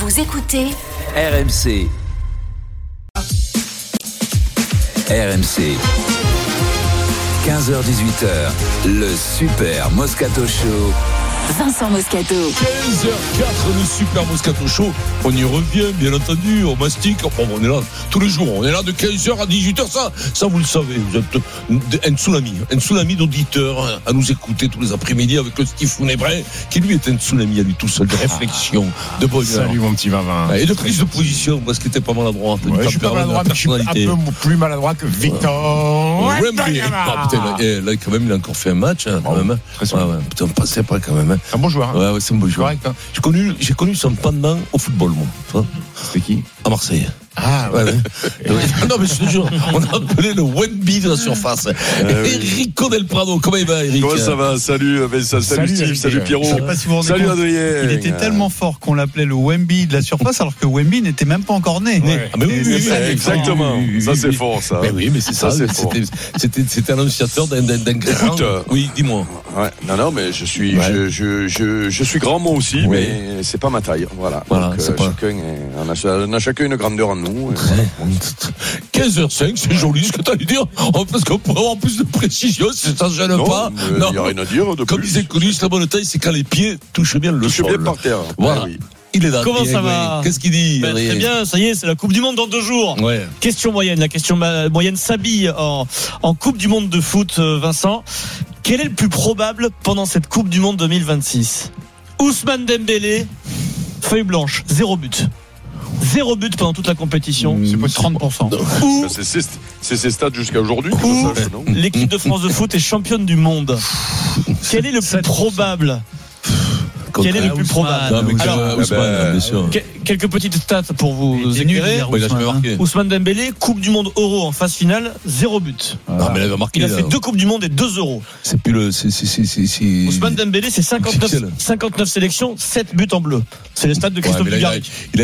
Vous écoutez RMC. RMC. 15h-18h, le Super Moscato Show. Vincent Moscato. 15h04, le Super Moscato Show. On y revient, bien entendu, on mastique. Bon, on est là tous les jours. On est là de 15h à 18h. Ça vous le savez. Vous êtes un tsunami d'auditeurs à nous écouter tous les après-midi avec le Steve Funebray, qui lui est un tsunami à lui tout seul, de réflexion, de bonheur. Salut mon petit Vavin. Et de prise de position, parce qu'il était pas maladroit. Ouais, je suis pas maladroit, mais je suis un peu plus maladroit que Victor. Wembley. Là, quand même, il a encore fait un match. Hein, quand même. Putain, on passait après quand même. C'est un bon joueur. Ouais, c'est un bon joueur. Correct. Hein. J'ai connu son pendant au football, moi. C'était qui? À Marseille. Ah, ouais. Non, mais je te jure, on a appelé le Wemby de la surface. Enrico Del Prado, comment il va, Eric? Comment ça va? Salut Vincent, salut Steve, salut Pierrot. Je sais pas si vous vous rendez salut compte. Adrien. Il était tellement fort qu'on l'appelait le Wemby de la surface, alors que Wemby n'était même pas encore né. Ouais. Ah, mais oui, Exactement. Ça, c'est fort, ça. Mais oui, mais c'est ça. C'était un annonciateur d'un grand. Écoute, oui, dis-moi. Ouais. Non, mais je suis grand moi aussi, Oui. mais c'est pas ma taille. Voilà. Donc, c'est pas... on a chacun une grandeur en nous. 15h05, c'est joli ce que tu allais dire. Parce qu'on pourrait avoir plus de précision, si ça ne gêne pas. Non, il n'y a rien à dire de Comme plus. disait Coluche, la bonne taille, c'est quand les pieds touchent bien le sol. Touche bien par terre. Voilà. Ouais, oui. Il est là. Comment ça va? Qu'est-ce qu'il dit? Très bien, ça y est, c'est la Coupe du Monde dans 2 jours. Ouais. Question moyenne, la question moyenne s'habille en Coupe du Monde de foot, Vincent. Quel est le plus probable pendant cette Coupe du Monde 2026? Ousmane Dembélé, feuille blanche, 0 but. 0 but pendant toute la compétition. C'est pas 30%. Ou C'est ses stats jusqu'à aujourd'hui. que Ou- je sache, non l'équipe de France de foot est championne du monde. Quel est le plus probable? Quel est le plus probable? Non, mais Alors, Ousmane, bien sûr. Quelques petites stats pour vous éclairer. Il a jamais marqué. Ousmane Dembélé, Coupe du Monde Euro en phase finale, 0 but. Non, mais il avait marqué. Il a fait 2 Coupes du Monde et 2 Euros. C'est plus le. Ousmane Dembélé, c'est 59 sélections, 7 buts en bleu. C'est les stats de Christophe Dugarry. Il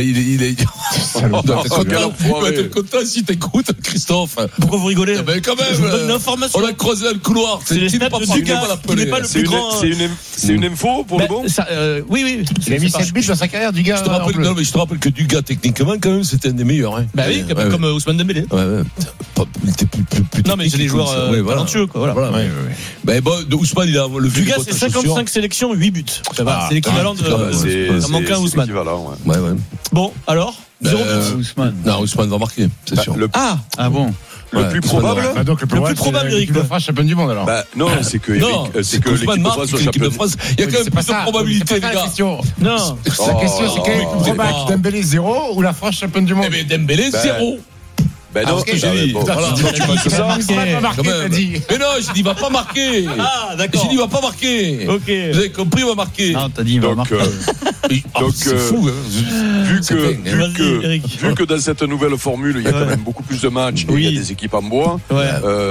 doit être content si t'écoutes, Christophe. Pourquoi vous rigolez? Ben quand Je vous donne même. l'information. On l'a croisé dans le couloir. C'est les stats de Dugarry, qui n'est pas le plus grand. C'est une info pour le bon. Oui. Il a mis 7 buts dans sa carrière, du gars. Je te rappelle que Dugas, techniquement, quand même, c'était un des meilleurs. Hein. Bah oui, comme Ousmane Dembélé. Ouais. Il était plus Non, mais c'est des joueurs talentueux, quoi. Voilà. Ben bon, Ousmane, il a le Dugas, c'est 55 sélections, 8 buts. Ça va, c'est l'équivalent de. Il manque un Ousmane. Ouais. Bon, alors 0 but. Ousmane. Non, Ousmane va marquer, c'est sûr. Ah bon. Le plus probable. Bah donc le plus probable, Eric. l'équipe de France championne du monde alors. Bah non, c'est que l'équipe Ousmane de marque, France c'est soit l'équipe de championne. France. Il y a quand même plus de probabilité, les gars. La question, Non. c'est quel est le plus probable? Dembélé 0 ou la France championne du monde? Eh bien, Dembélé, 0. Ben non, que j'ai dit. voilà. Tu penses que ça? Il va pas marquer, t'as dit. Mais non, j'ai dit, il va pas marquer. Ah, d'accord. J'ai dit, il va pas marquer. Ok. Vous avez compris, il va marquer. Ah, t'as dit, il va Donc, marquer. C'est fou, hein. vu Vas-y, Eric. que dans cette nouvelle formule, il y a quand même beaucoup plus de matchs et il y a des équipes en bois, Ouais.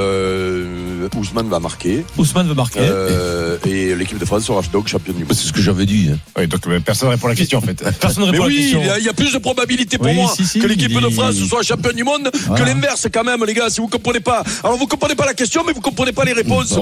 Ousmane va marquer. Ousmane veut marquer. Et l'équipe de France sera donc championne du monde. C'est ce que j'avais dit. Oui, donc personne répond à la question en fait. Personne ne Mais répond à la oui, question. il y a plus de probabilité pour Oui, moi si, que l'équipe il de dit- France soit championne du monde que l'inverse quand même, les gars, si vous comprenez pas. Alors vous comprenez pas la question, mais vous comprenez pas les réponses.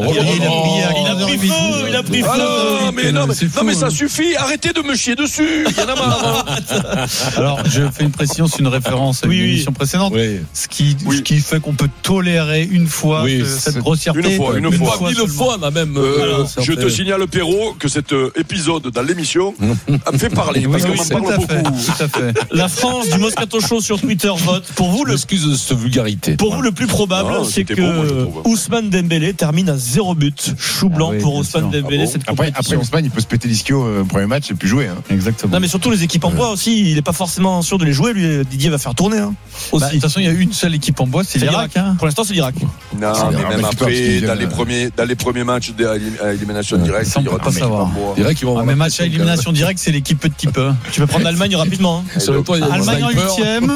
Il a pris feu. Ah non, mais ça suffit. Arrêtez de me chier dessus. Il y en a marre. Alors, je fais une précision, c'est une référence à une émission précédente. Oui. Ce qui fait qu'on peut tolérer une fois cette grossièreté. Une fois. Une fois, 1000 fois, là même. Je te signale, Pierrot, que cet épisode dans l'émission a fait parler. Parce qu'on m'en parle beaucoup. Tout à fait. La France du Moscato Show sur Twitter vote. Pour vous, Excuse de cette vulgarité. le plus probable, Non, c'est c'était beau, moi, je que trouve. Ousmane Dembélé termine à 0 but. Chou blanc pour bien Ousmane sûr. Dembélé, cette Après compétition. Ousmane, il peut se péter l'ischio au premier match et plus jouer. Exactement. Non, mais surtout les équipes en bois aussi, il n'est pas forcément sûr de les jouer. Lui, Didier va faire tourner. Hein, De aussi. toute façon, il y a une seule équipe en bois, c'est l'Irak. Pour l'instant, c'est l'Irak. Non, mais même après, dans les premiers matchs à élimination directe, Ça, on il y aura peut pas des équipes savoir. en bois. Je dirais qu'ils vont avoir Mais la match à pression, élimination directe, c'est l'équipe petit peu. Tu peux prendre l'Allemagne rapidement. Hein. Selon toi, il y a des Allemagne en snipers. 8e,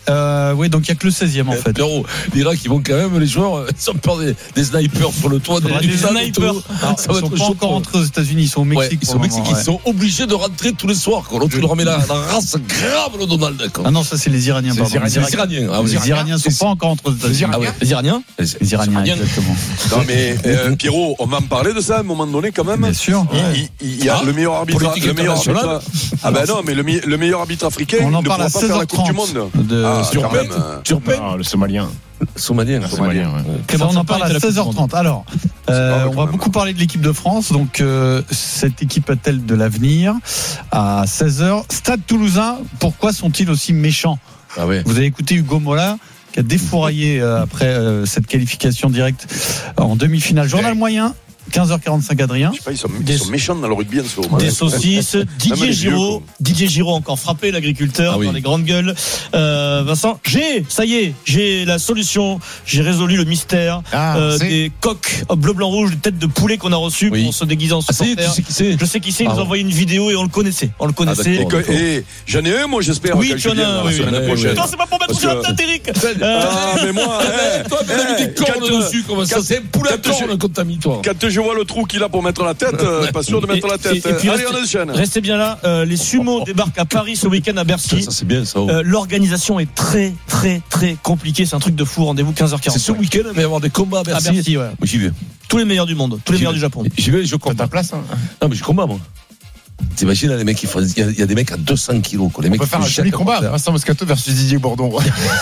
Oui, donc il n'y a que le 16e en fait. Pierrot, l'Irak, ils vont quand même, les joueurs, ils ont peur des snipers sur le toit. Des snipers. Ils sont pas encore rentrés aux États-Unis, ils sont au Mexique. Ils sont au Mexique, ils sont obligés de rentrer tous les soirs. L'autre, il leur met la race grave, le Donald. Ah non, ça c'est les Iraniens. Les Iraniens. Les Iraniens sont pas encore rentrés aux États-Unis. Les Iraniens. Les Iraniens, exactement. Non, mais Pierrot, on va en parler de ça à un moment donné quand même. Bien sûr. Il y a le meilleur arbitre. Ah ben non, mais le meilleur arbitre africain on en ne parle pourra à pas faire la Coupe du Monde. Turpin. Le Somalien. Somalien. Ça, on en parle à 16h30. Alors, on va beaucoup parler de l'équipe de France. Donc, cette équipe a-t-elle de l'avenir à 16h? Stade Toulousain, pourquoi sont-ils aussi méchants? Vous avez écouté Hugo Mola qui a défouraillé après cette qualification directe en demi-finale. Journal moyen. 15h45 Adrien. Je sais pas, ils sont méchants dans le rugby en ce moment. Des saucisses. Didier Giraud encore frappé l'agriculteur dans les grandes gueules. Vincent, j'ai la solution. J'ai résolu le mystère des coqs bleu blanc rouge, des têtes de poulet qu'on a reçues pour se déguiser en supporter. Tu sais qui c'est? Je sais qui c'est. Il nous a envoyé une vidéo et on le connaissait. Et j'en ai un, moi j'espère. Oui, tu en as un. Non, c'est pas pour mettre sur la tête, Eric. Ah mais moi, toi, tu as mis des cornes dessus comme ça. C'est un poulet à cornes comme t'as mis toi. Quand je vois le trou qu'il a pour mettre la tête, pas sûr de mettre la tête. Et puis allez, on enchaîne. Restez bien là. Les Sumo débarquent à Paris ce week-end à Bercy. Ça c'est bien ça. L'organisation est très très très compliquée. C'est un truc de fou. Rendez-vous 15h40. C'est ce week-end, il va y avoir des combats à Bercy. À Bercy, ouais. J'y vais. Tous les meilleurs du monde, tous les meilleurs du Japon. J'y vais, je combat. Ta place. Non mais je combat moi. T'imagines les mecs, il y a des mecs à 200 kilos. Les On mecs peut faire un joli combat. Vincent Moscato versus Didier Bourdon.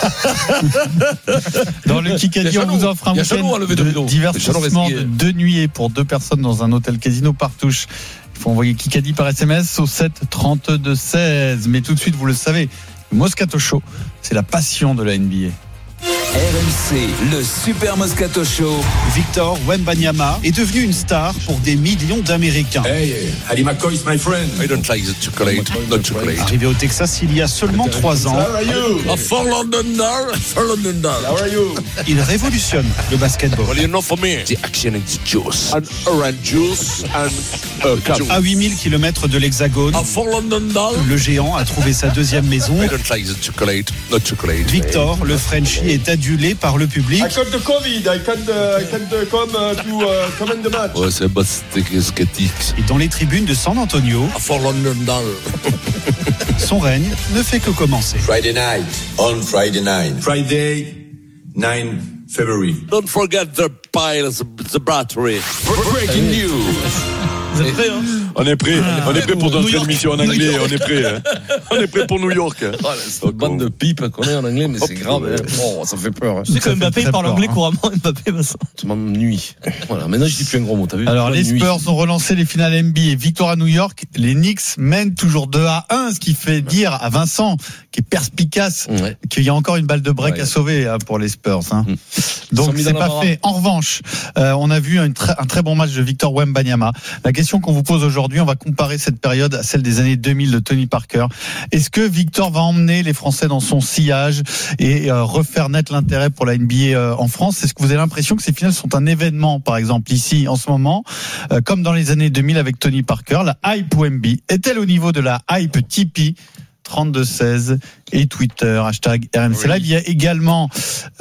Dans le Kikadi, on vous offre un week-end de divertissement de 2 nuits pour 2 personnes dans un hôtel casino Partouche. Il faut envoyer Kikadi par SMS au 7 32 16. Mais tout de suite, vous le savez, le Moscato Show, c'est la passion de la NBA. RMC, le Super Moscato Show. Victor Wembanyama est devenu une star pour des millions d'Américains. Hey, Ali McCoy is my friend. I don't like the chocolate, not chocolate. Arrivé au Texas il y a seulement 3 ans, How are you? For London. How are you? il révolutionne le basketball. Well, you know for me, the action is juice. And orange juice and cup. À 8000 km de l'Hexagone, For London. le géant a trouvé sa deuxième maison. I don't like the chocolate, not chocolate. Victor, le Frenchie, est adulé par le public. I got the COVID. I can't come to comment the match. Ouais, c'est basket. Et dans les tribunes de San Antonio, For London. son règne ne fait que commencer. Friday night, on Friday night. Friday, 9 February. Don't forget the piles, the battery. Breaking news. Vous êtes prêts, hein? On est prêt pour notre émission en anglais. On est prêt. On est prêt pour New York. Cette bande de pipe qu'on est en anglais, mais c'est grave. Oh, ça fait peur. Tu sais que Mbappé parle anglais couramment. Mbappé, Vincent. Tu m'ennuies. Voilà, maintenant je dis plus un gros mot. T'as vu? Alors, les Spurs ont relancé les finales NBA. Victoire à New York. Les Knicks mènent toujours 2-1, ce qui fait dire à Vincent, qui est perspicace, qu'il y a encore une balle de break à sauver pour les Spurs. Donc, c'est pas fait. En revanche, on a vu un très bon match de Victor Wembanyama. La question qu'on vous pose aujourd'hui, on va comparer cette période à celle des années 2000 de Tony Parker. Est-ce que Victor va emmener les Français dans son sillage et refaire naître l'intérêt pour la NBA en France? Est-ce que vous avez l'impression que ces finales sont un événement, par exemple, ici, en ce moment, comme dans les années 2000 avec Tony Parker? La hype Wemby est-elle au niveau de la hype Tipeee? 32-16 et Twitter, hashtag RMC Live. Il y a également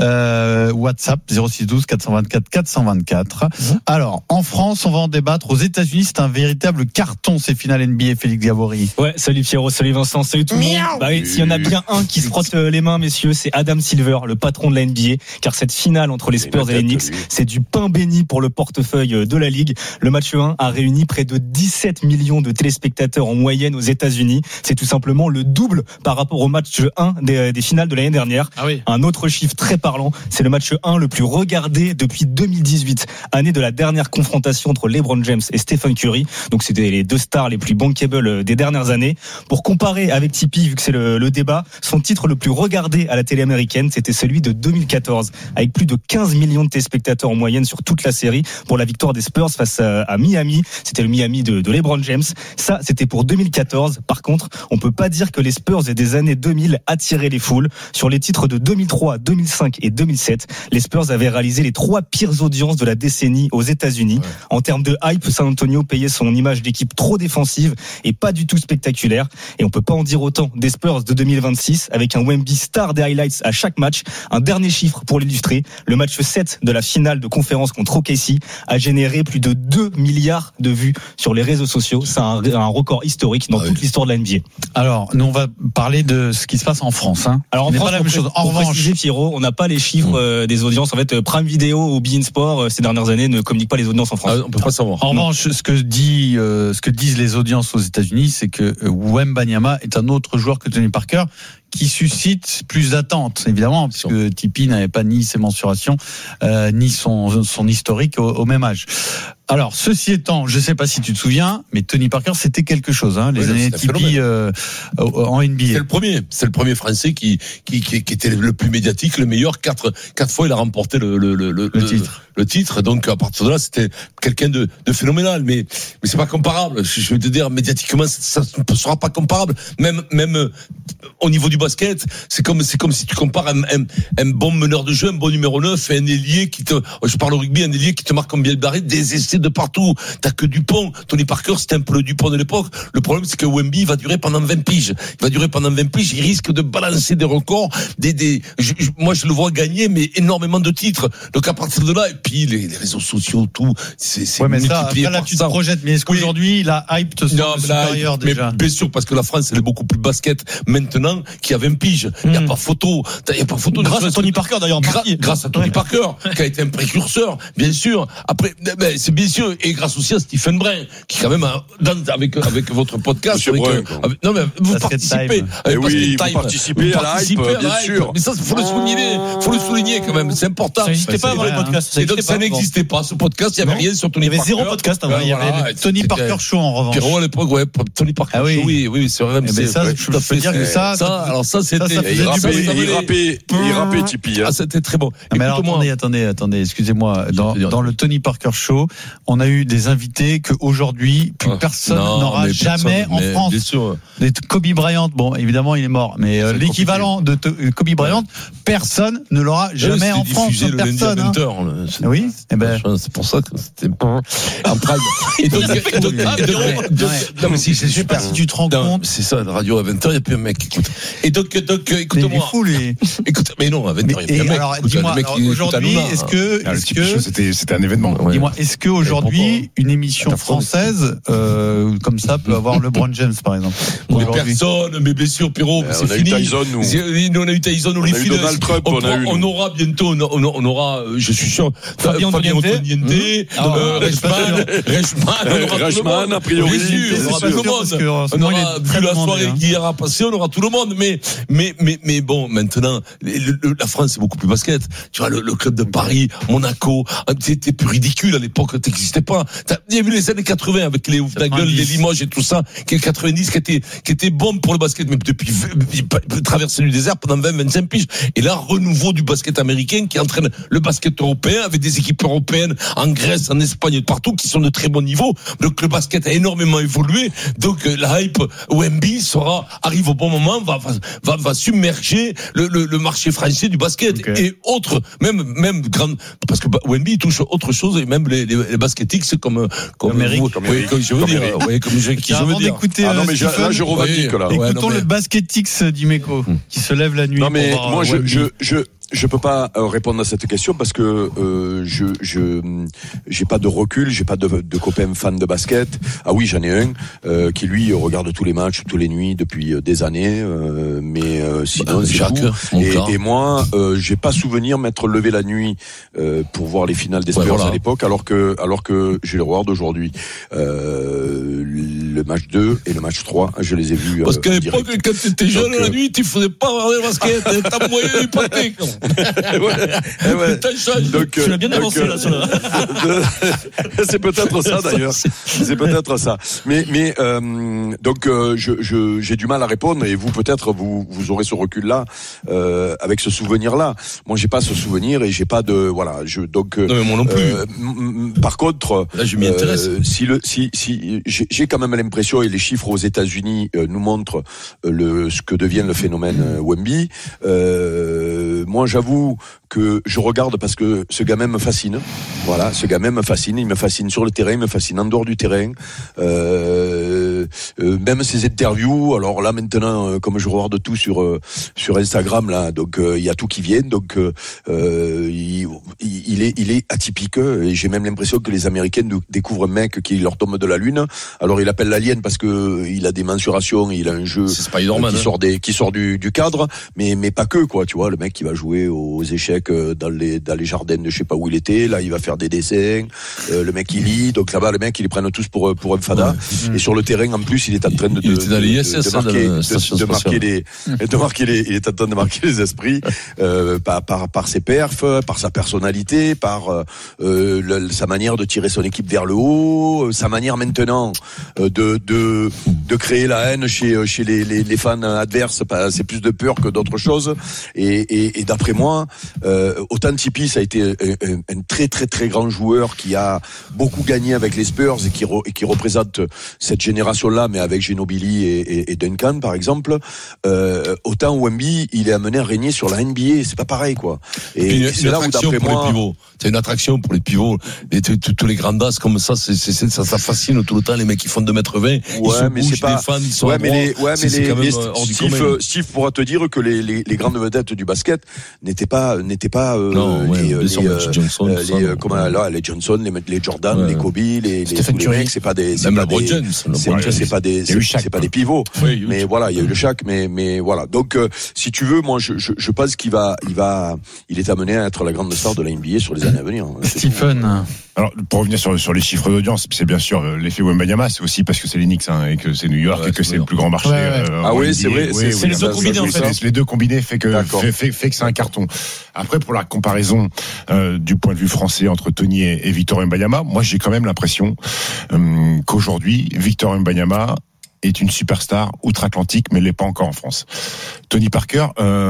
WhatsApp 0612 424 424. Alors, en France, on va en débattre. Aux États-Unis, c'est un véritable carton, ces finales NBA, Félix Gabory. Ouais, salut Pierrot, salut Vincent, salut tout le monde. Bah oui, s'il y en a bien un qui se frotte les mains, messieurs, c'est Adam Silver, le patron de la NBA, car cette finale entre les Spurs et les Knicks, c'est du pain béni pour le portefeuille de la Ligue. Le match 1 a réuni près de 17 millions de téléspectateurs en moyenne aux États-Unis. C'est tout simplement le double par rapport au match 1 des finales de l'année dernière. Un autre chiffre très parlant, c'est le match 1 le plus regardé depuis 2018, année de la dernière confrontation entre LeBron James et Stephen Curry. Donc c'était les 2 stars les plus bankable des dernières années. Pour comparer avec Tipeee, vu que c'est le débat, son titre le plus regardé à la télé américaine, c'était celui de 2014, avec plus de 15 millions de téléspectateurs en moyenne sur toute la série pour la victoire des Spurs face à Miami. C'était le Miami de LeBron James. Ça, c'était pour 2014. Par contre, on peut pas dire que les les Spurs des années 2000 attiraient les foules. Sur les titres de 2003, 2005 et 2007, les Spurs avaient réalisé les 3 pires audiences de la décennie aux États-Unis. En termes de hype, San Antonio payait son image d'équipe trop défensive et pas du tout spectaculaire. Et on peut pas en dire autant des Spurs de 2026 avec un Wemby star des highlights à chaque match. Un dernier chiffre pour l'illustrer. Le match 7 de la finale de conférence contre OKC a généré plus de 2 milliards de vues sur les réseaux sociaux. C'est un record historique dans toute l'histoire de la NBA. Alors, nous, on va parler de ce qui se passe en France. Alors, en France, pas la même chose. En revanche, Pierrot, on n'a pas les chiffres des audiences. En fait, Prime Video ou beIN Sport, ces dernières années, ne communiquent pas les audiences en France. On peut pas savoir. En revanche, ce que disent les audiences aux États-Unis, c'est que Wembanyama est un autre joueur que Tony Parker, qui suscite plus d'attentes, évidemment, puisque Tipeee n'avait pas ni ses mensurations, ni son historique au même âge. Alors, ceci étant, je sais pas si tu te souviens, mais Tony Parker, c'était quelque chose, les années Tipeee en NBA. C'est le premier Français qui était le plus médiatique, le meilleur. 4 fois, il a remporté le titre. Donc, à partir de là, c'était quelqu'un de phénoménal. Mais c'est pas comparable. Je vais te dire, médiatiquement, ça ne sera pas comparable. Même au niveau du basket, c'est comme si tu compares un bon meneur de jeu, un bon numéro 9 et un ailier je parle au rugby, un ailier qui te marque comme bien le barré, des essais de partout. T'as que Dupont. Tony Parker, c'était un peu le Dupont de l'époque. Le problème, c'est que Wemby va durer pendant 20 piges. Il risque de balancer des records, moi, je le vois gagner, mais énormément de titres. Donc, à partir de là, et puis, les réseaux sociaux, tout, c'est mais ça, après, là, tu te projettes. Mais est-ce qu'aujourd'hui, la hype te semble supérieure, déjà? Mais bien sûr, parce que la France, elle est beaucoup plus basket maintenant qu'il y a 20 piges. Il n'y a pas photo. Grâce à Tony Parker, d'ailleurs, grâce à Tony Parker, qui a été un précurseur, bien sûr. Après, c'est bien sûr, et grâce aussi à Stephen Brun, qui quand même, avec votre podcast, non, mais vous participez. Vous participez à la hype, bien sûr. Mais ça, faut le souligner quand même. C'est important. Ça n'existait pas avant les podcasts. Et donc, ça n'existait pas. Ce podcast, il n'y avait rien sur Tony Parker. Il y avait 0 podcast avant. Il y avait Tony Parker Show, en revanche. Pierrot, à l'époque, Tony Parker Show. Oui, c'est vrai. Mais ça, je peux dire que ça, c'était. Il rappait Tipeee. Ah, c'était très bon. Mais alors, attendez, excusez-moi. Dans le Tony Parker Show, on a eu des invités qu'aujourd'hui, plus personne n'aura jamais en France. Bien sûr. Kobe Bryant, bon, évidemment, il est mort, mais l'équivalent de Kobe Bryant, personne ne l'aura jamais en France. Diffusé le lundi à 20h. Oui, c'est pour ça que c'était en prime. Et donc, non, mais si, c'est super. Si tu te rends compte. C'est ça, la radio à 20h, il n'y a plus un mec qui écoute. Et donc, écoute-moi. Écoute, mais non, à 20h, il n'y a plus un mec. Alors, dis-moi, aujourd'hui, est-ce que c'était un événement. Dis-moi, est-ce qu'aujourd'hui, une émission française, comme ça, peut avoir LeBron James, par exemple? Mais personne, mais bien sûr, Pierrot, c'est fini. Nous, on a eu Tyson, Holyfield. Donald Trump, on aura bientôt, on aura, je suis sûr, Fabien Antoniente, Reichmann, a priori. On aura, vu la soirée qui ira passer, on aura tout le monde. Mais bon, maintenant, la France, c'est beaucoup plus basket. Tu vois, le club de Paris, Monaco, c'était plus ridicule à l'époque, t'existais pas. Il y a eu les années 80 avec les ouf la gueule, les Limoges et tout ça, qui est 90, qui était bon pour le basket, mais depuis traverser du désert pendant 20-25 piges. Et là, renouveau du basket américain qui entraîne le basket européen avec des équipes européennes en Grèce, en Espagne, partout, qui sont de très bon niveau. Donc le basket a énormément évolué. Donc la hype Wemby arrive au bon moment, va submerger le marché français du basket. Okay. Et autres, même grande, parce que Wemby touche autre chose, et même les baskettiques, comme Eric. Comme je veux dire. Non, mais là, je revendique, là. Écoutons le basketix d'Imeco, qui se lève la nuit. Non, mais moi, je peux pas répondre à cette question parce que j'ai pas de recul, j'ai pas de copains fans de basket. Ah oui, j'en ai un qui lui regarde tous les matchs, toutes les nuits depuis des années, mais sinon c'est tout. Et moi, j'ai pas souvenir m'être levé la nuit pour voir les finales des Spurs à l'époque, alors que j'ai le regarde aujourd'hui. Le match 2 et le match 3, je les ai vus. Parce qu'à l'époque, quand t'étais jeune la nuit, tu faisais pas regarder le basket, t'as moyen d'hypothèque. Donc, tu l'as bien avancé là sur c'est peut-être ça d'ailleurs. C'est peut-être ça. Mais donc j'ai du mal à répondre et vous peut-être vous aurez ce recul là avec ce souvenir là. Moi j'ai pas ce souvenir et j'ai pas de voilà. Donc non, mais moi non plus. Par contre, là je m'y intéresse. Si j'ai quand même l'impression et les chiffres aux États-Unis nous montrent ce que devient le phénomène Wemby. Moi j'avoue que je regarde parce que ce gamin me fascine. Voilà, ce gamin me fascine. Il me fascine sur le terrain, il me fascine en dehors du terrain. Même ses interviews. Alors là maintenant, comme je regarde tout sur Instagram là, donc il y a tout qui vient. Donc il est atypique. Et j'ai même l'impression que les Américains découvrent un mec qui leur tombe de la lune. Alors il appelle l'alien parce que il a des mensurations, il a un jeu qui sort du cadre, mais pas que quoi. Tu vois, le mec qui va jouer aux échecs dans les jardins de je sais pas où il était. Là, il va faire des dessins. Le mec il lit. Donc là-bas, les mecs ils les prennent tous pour un fada. Ouais. Et sur le terrain, en plus, il est en train de marquer les esprits par ses perfs, par sa personnalité, par sa manière de tirer son équipe vers le haut, sa manière maintenant de créer la haine chez les fans adverses. C'est plus de peur que d'autre chose. Et d'après moi, autant Tipeee, ça a été un très très très grand joueur qui a beaucoup gagné avec les Spurs et qui représente cette génération-là, mais avec Ginobili et Duncan par exemple. Autant Wemby, il est amené à régner sur la NBA, c'est pas pareil quoi. Et c'est là où d'après moi, c'est une attraction pour les pivots. Et tous les grands as comme ça, ça fascine tout le temps les mecs qui font 2m20. Ouais, mais c'est pas. Les fans, ils sont Steve pourra te dire que les grandes vedettes du basket n'étaient pas les Johnson, les Jordan, les Kobe, les mecs, c'est pas des pivots. Mais voilà, il y a eu le Shaq, mais voilà. Donc si tu veux, moi je pense qu'il est amené à être la grande star de la NBA sur les années à venir. Stephen. Alors pour revenir sur les chiffres d'audience, c'est bien sûr l'effet Wembanyama, c'est aussi parce que c'est les Knicks et que c'est New York et que c'est le plus grand marché. Ah oui, c'est vrai. C'est les deux combinés en fait. Les deux combinés fait que c'est un carton. Après pour la comparaison du point de vue français entre Tony et Victor Wembanyama, moi j'ai quand même l'impression qu'aujourd'hui Victor Wembanyama est une superstar outre-Atlantique, mais l'est pas encore en France. Tony Parker,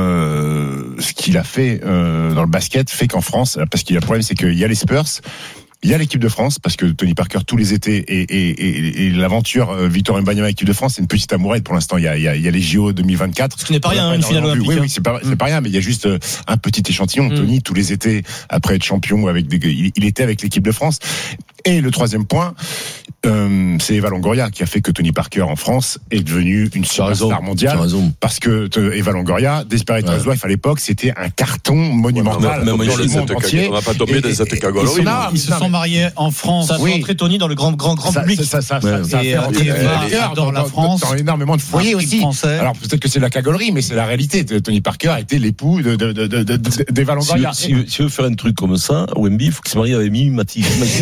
ce qu'il a fait dans le basket fait qu'en France, parce qu'il y a le problème, c'est qu'il y a les Spurs, il y a l'équipe de France, parce que Tony Parker tous les étés et l'aventure Victor Wembanyama équipe de France, c'est une petite amourette pour l'instant. Il y a les JO 2024. Ce qui n'est pas rien, une finale olympique. Oui, c'est pas rien, mais il y a juste un petit échantillon. Tony tous les étés après être champion il était avec l'équipe de France. Et le troisième point, c'est Eva Longoria qui a fait que Tony Parker en France est devenu une superstar mondiale. Parce que Eva Longoria, Desperate Housewives à l'époque, c'était un carton monumental dans le monde entier. On va pas tomber dans cette cagolerie. Ils se sont mariés en France. Ça a fait entrer Tony dans le grand public. Ça fait entrer dans la France, dans énormément de foyers aussi. Alors peut-être que c'est la cagolerie, mais c'est la réalité. Tony Parker a été l'époux d'Eva Longoria. Si tu veux faire un truc comme ça, Wemby, il faut qu'il se marie avec Mimi Mati.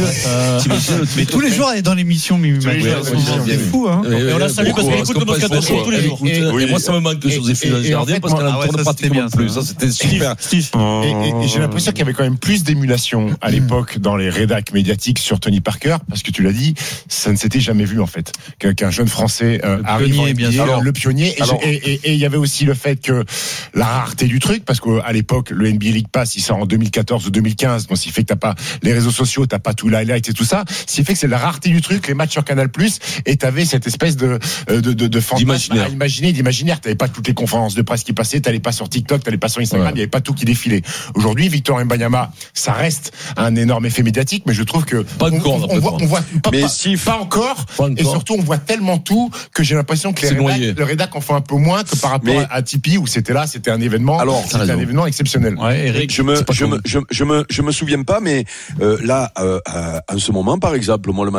Mais tous les jours, elle est dans l'émission, Mimi Mati. C'est fou, hein. Et on la salue parce qu'elle écoute le Moscato Show tous les jours. Et moi, ça me manque que Joséphine Jardin parce qu'elle ne tourne pratiquement plus. Ça, c'était super. Et j'ai l'impression qu'il y avait quand même plus d'émulation à l'époque dans les rédacs médiatiques sur Tony Parker, parce que tu l'as dit, ça ne s'était jamais vu en fait. Qu'un jeune Français arrive en NBA, le pionnier. Et il y avait aussi le fait que la rareté du truc, parce qu'à l'époque, le NBA League Pass, il sort en 2014 ou 2015, donc ce qui fait que t'as pas les réseaux sociaux, t'as pas tout l'highlight et tout ça, ce qui fait que c'est la rareté du truc, les matchs sur Canal+, et t'avais cette espèce de fantasme à imaginer, d'imaginaire. T'avais pas toutes les conférences de presse qui passaient, t'allais pas sur TikTok, t'allais pas sur Instagram, il y avait pas tout qui défilait. Aujourd'hui, Victor Wembanyama, ça reste un énorme effet médiatique, mais je trouve que pas encore, on voit pas encore, et surtout on voit tellement tout que j'ai l'impression que le rédac en font un peu moins que par rapport à Tipeee où c'était un événement, c'était un événement exceptionnel. Ouais, Eric, je me souviens pas, mais là, en ce moment, par exemple, moi le matin, je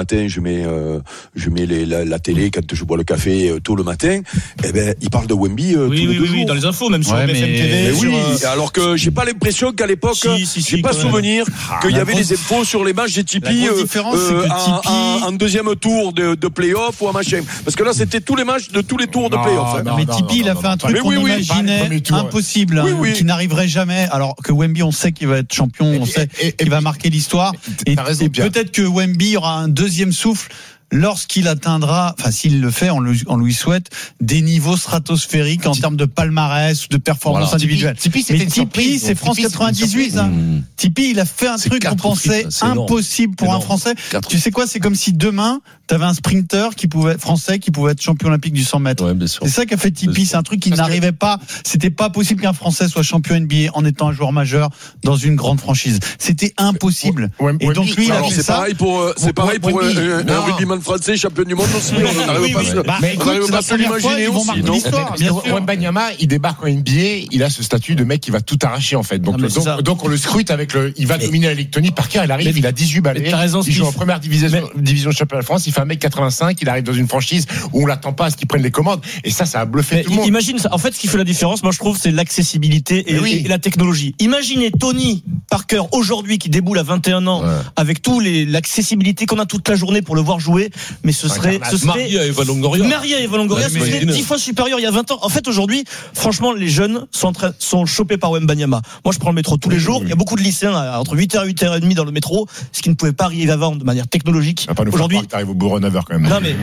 mets la télé quand je bois le café tôt le matin, eh ben ils parlent de Wemby tous les 2 jours. Oui, dans les infos même sur BFM TV. Mais oui, alors que j'ai pas l'impression qu'à l'époque, j'ai pas souvenir qu'il y avait des infos sur les matchs des Tipeee en deuxième tour de play-off ou un machin. Parce que là, c'était tous les matchs de tous les tours de play-off. Mais Tipeee, il a fait un truc qu'on imaginait impossible, qui n'arriverait jamais. Alors que Wemby, on sait qu'il va être champion, on sait qu'il va marquer l'histoire. Et peut-être que Wemby aura un deuxième souffle lorsqu'il atteindra, enfin s'il le fait, on lui souhaite, des niveaux stratosphériques en termes de palmarès ou de performance individuelle. Mais Tipeee, c'est France 98. Tipeee, il a fait un truc qu'on pensait impossible pour un Français. Tu sais quoi, c'est comme si demain, t'avais un sprinter français qui pouvait être champion olympique du 100 mètres. C'est ça qu'a fait Tipeee. C'est un truc qui n'arrivait pas. C'était pas possible qu'un Français soit champion NBA en étant un joueur majeur dans une grande franchise. C'était impossible. Et donc lui, il a fait ça. C'est pareil pour un rugbyman français champion du monde aussi. On n'arrive pas à se l'imaginer aussi. Wembanyama, il débarque en NBA, il a ce statut de mec qui va tout arracher en fait. Donc on le scrute avec il va dominer la Ligue. Tony Parker, il arrive, il a 18 balais. Il joue en première division de championnat de France, il fait 1m85, il arrive dans une franchise où on l'attend pas à ce qu'il prenne les commandes. Et ça a bluffé tout le monde. Imagine ça. En fait, ce qui fait la différence, moi je trouve, c'est l'accessibilité et la technologie. Imaginez Tony Parker aujourd'hui qui déboule à 21 ans avec l'accessibilité qu'on a toute la journée pour le voir jouer. Mais ce serait Maria Eva Longoria, ce serait 10 fois supérieur il y a 20 ans. En fait, aujourd'hui, franchement, les jeunes sont chopés par Wembanyama. Moi, je prends le métro tous les jours. Il y a beaucoup de lycéens entre 8h et 8h30 dans le métro, ce qui ne pouvait pas arriver avant de manière technologique. Aujourd'hui, tu arrives au bureau 9h quand même. Non, mais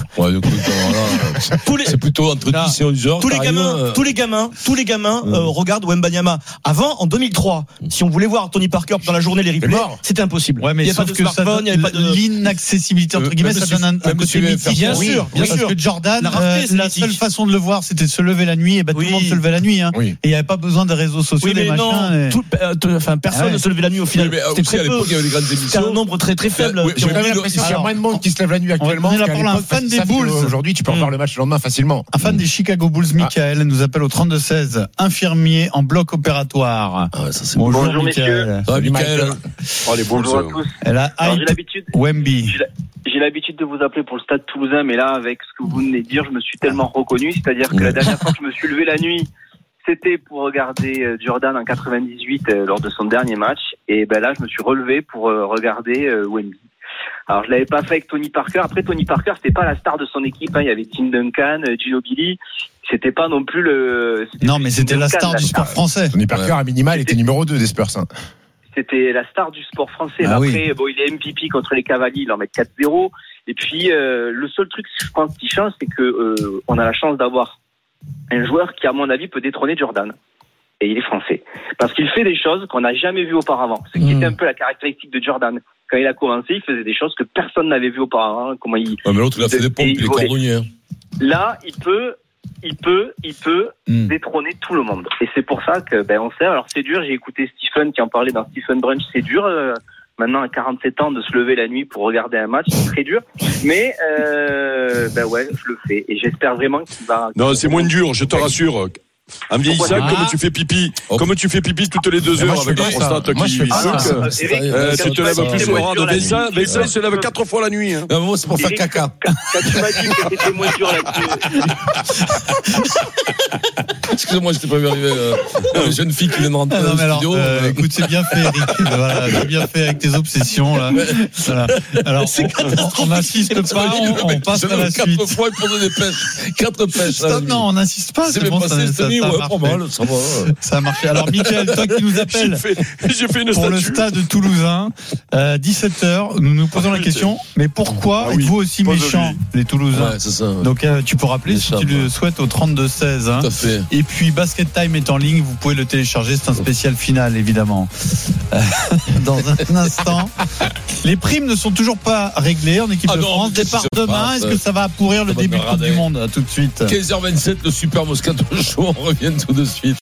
c'est plutôt entre 10 et 11h. Tous les gamins regardent Wembanyama. Avant, en 2003, si on voulait voir Tony Parker dans la journée les replays, c'était impossible. Ouais, mais il n'y a pas de smartphone, il n'y avait pas de l'inaccessibilité entre guillemets. Ça donne un côté mythique. Bien sûr. Parce que Jordan, la seule façon de le voir, c'était de se lever la nuit. Et tout le monde se levait la nuit. Et il n'y avait pas besoin des réseaux sociaux, des machins. Personne ne se levait la nuit au final. C'était très peu. Il y avait des grandes émissions. C'était un nombre très très faible. J'ai l'impression qu'il y a moins de monde qui se lève la nuit actuellement. On a un fan des Bulls. Aujourd'hui, tu peux revoir le match le lendemain facilement. Un fan des Chicago Bulls, Michael, nous appelle au 32-16. Infirmier en bloc opératoire. Bonjour messieurs. Bonjour à tous. Wemby. J'ai l'habitude de vous appeler pour le Stade Toulousain, mais là, avec ce que vous venez de dire, je me suis tellement reconnu. C'est-à-dire que la dernière fois que je me suis levé la nuit, c'était pour regarder Jordan en 98 lors de son dernier match. Et ben là, je me suis relevé pour regarder Wemby. Alors, je l'avais pas fait avec Tony Parker. Après, Tony Parker, c'était pas la star de son équipe. Il y avait Tim Duncan, Ginobili. C'était pas non plus mais c'était la star du sport français. Tony Parker, à minima, il était numéro 2 des Spurs. C'était la star du sport français. Après, il est MVP contre les Cavaliers, il en met 4-0. Et puis, le seul truc, je pense, qui change, c'est que on a la chance d'avoir un joueur qui, à mon avis, peut détrôner Jordan. Et il est français. Parce qu'il fait des choses qu'on n'a jamais vues auparavant. Ce qui était un peu la caractéristique de Jordan. Quand il a commencé, il faisait des choses que personne n'avait vues auparavant. Comment il... mais l'autre, il a fait des pompes, il est cordonnier. Là, il peut détrôner tout le monde. Et c'est pour ça que, on sait, alors c'est dur, j'ai écouté Stephen qui en parlait dans Stephen Brunch, c'est dur, maintenant à 47 ans de se lever la nuit pour regarder un match, c'est très dur. Mais, je le fais. Et j'espère vraiment qu'il va... Non, c'est moins dur, je te rassure. En vieillissant, comme tu fais pipi toutes les 2 heures avec la prostate qui tu te lèves plus le rang de Vincent, il se lève 4 fois la nuit. Moi, c'est pour faire caca. Quand tu m'as dit que c'était moins dur là-dessus. Excusez-moi, je t'ai pas vu arriver. Une jeune fille qui vient de rentrer dans le studio. Écoute, c'est bien fait, Eric. Voilà, c'est bien fait avec tes obsessions, là. Voilà. Alors, on n'insiste pas, on passe à la suite. 4 fois, il pose des pêches. 4 pêches. Stop, non, on n'insiste pas. C'est bon, ça pas mal, ça va. Ça a marché. Alors, Michael, toi qui nous appelles j'ai fait une pour le Stade toulousain, 17h, nous nous posons la question, mais pourquoi êtes-vous aussi méchants, les Toulousains? C'est ça. Donc, tu peux rappeler si tu le souhaites au 32-16. Tout à fait. Et puis, Basket Time est en ligne, vous pouvez le télécharger, c'est un spécial final, évidemment. Dans un instant, les primes ne sont toujours pas réglées en équipe de France. Départ demain, est-ce que ça va pourrir le début de Coupe du Monde? À tout de suite. 15h27, le Super Moscato Show, on revient tout de suite.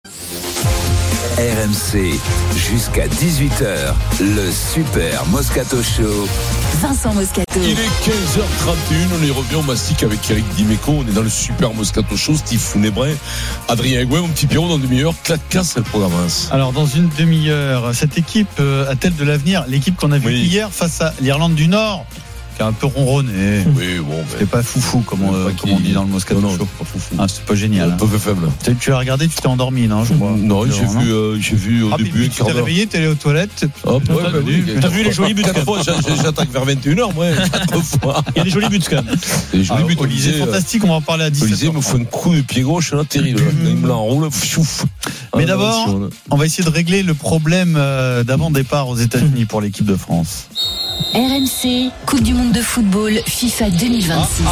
RMC, jusqu'à 18h, le Super Moscato Show. Vincent Moscato. Il est 15h31, on y revient, on mastique avec Eric Dimeco, on est dans le Super Moscato Show, Steve Founébret, Adrien Egouin, mon petit Pierrot, dans une demi-heure, claque-casse, le programme. Alors, dans une demi-heure, cette équipe a-t-elle de l'avenir? L'équipe qu'on a vue hier face à l'Irlande du Nord, qui a un peu ronronné. Oui, bon. C'était pas foufou, comme on dit dans le Moscato Show. Pas foufou. Ah, c'est pas génial. Un peu faible. Tu l'as regardé, tu t'es endormi, non, je crois. Non, j'ai vu au début. Tu t'es réveillé, t'es allé aux toilettes. Hop, t'as vu les jolis buts. 4 fois, j'attaque vers 21h, moi. 4 fois. Il y a des jolis buts quand même. Des jolis buts. Olysée, fantastique, on va en parler à 17h. Olysée me fait un coup de pied gauche, là, terrible. Il me l'enroule, chouf. Mais d'abord, on va essayer de régler le problème d'avant-départ aux États-Unis pour l'équipe de France. RMC, Coupe du Monde de football, FIFA 2026.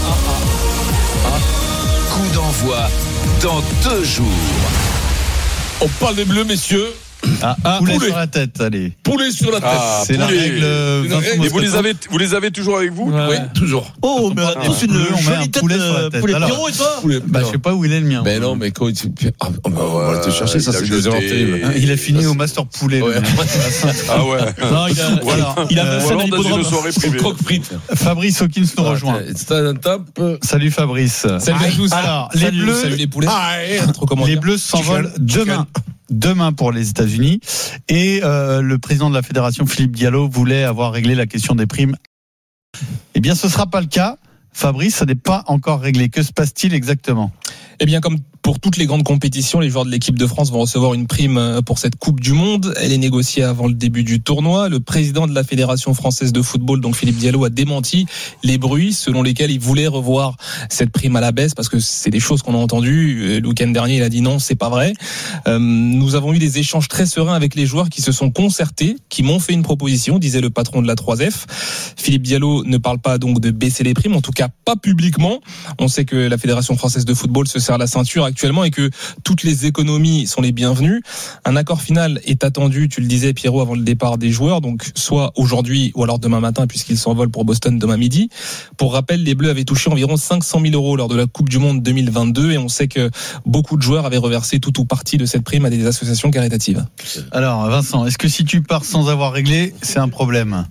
Coup d'envoi dans 2 jours. On parle des Bleus, messieurs. Poulet sur la tête, allez. Poulet sur la tête. C'est la règle. Et vous les avez toujours avec vous? Oui, toujours. Oh, mais on a tous une jolie tête. Poulet sur la tête. Poulet Pierrot et toi? Je sais pas où il est le mien. Mais non, mais quand on va te chercher, ça c'est des erreurs terribles. Il a fini au Master Poulet. Ah ouais. Il a fait un hippodrome. Fabrice Hawkins nous rejoint. Salut Fabrice. Salut à tous. Alors, les Bleus. Salut les poulets. Les Bleus s'envolent demain pour les États-Unis et le président de la fédération Philippe Diallo voulait avoir réglé la question des primes. Eh bien, ce sera pas le cas. Fabrice, ça n'est pas encore réglé. Que se passe-t-il exactement? Eh bien, comme pour toutes les grandes compétitions, les joueurs de l'équipe de France vont recevoir une prime pour cette Coupe du Monde. Elle est négociée avant le début du tournoi. Le président de la Fédération française de football, donc Philippe Diallo, a démenti les bruits selon lesquels il voulait revoir cette prime à la baisse parce que c'est des choses qu'on a entendues. Le week-end dernier, il a dit non, c'est pas vrai. Nous avons eu des échanges très sereins avec les joueurs qui se sont concertés, qui m'ont fait une proposition, disait le patron de la 3F. Philippe Diallo ne parle pas donc de baisser les primes, en tout cas pas publiquement. On sait que la Fédération française de football se serre la ceinture actuellement et que toutes les économies sont les bienvenues. Un accord final est attendu, tu le disais Pierrot, avant le départ des joueurs, donc soit aujourd'hui ou alors demain matin puisqu'ils s'envolent pour Boston demain midi. Pour rappel, les Bleus avaient touché environ 500 000 € lors de la Coupe du Monde 2022 et on sait que beaucoup de joueurs avaient reversé tout ou partie de cette prime à des associations caritatives. Alors Vincent, est-ce que si tu pars sans avoir réglé, c'est un problème?